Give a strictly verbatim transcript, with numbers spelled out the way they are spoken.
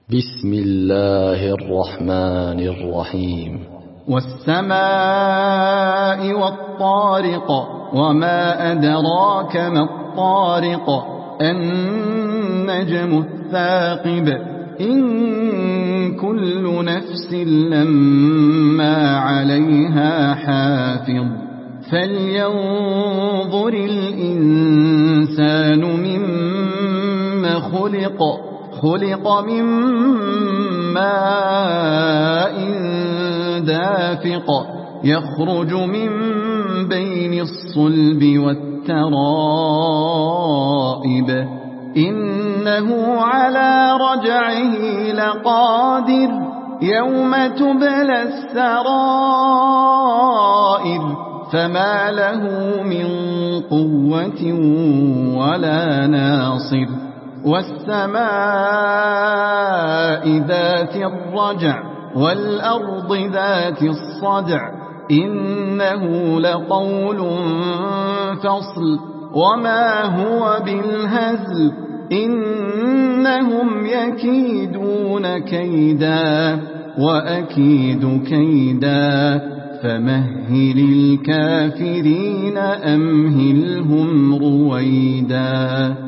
بسم الله الرحمن الرحيم. والسماء والطارق وما أدراك ما الطارق النجم الثاقب إن كل نفس لما عليها حافظ فلينظر الإنسان مما خلق خلق من ماء دافق يخرج من بين الصلب والترائب إنه على رجعه لقادر يوم تبلى السرائر فما له من قوة ولا ناصر والسماء ذات الرجع والأرض ذات الصدع إنه لقول فصل وما هو بالهزل إنهم يكيدون كيدا وأكيد كيدا فمهل الكافرين أمهلهم رويدا.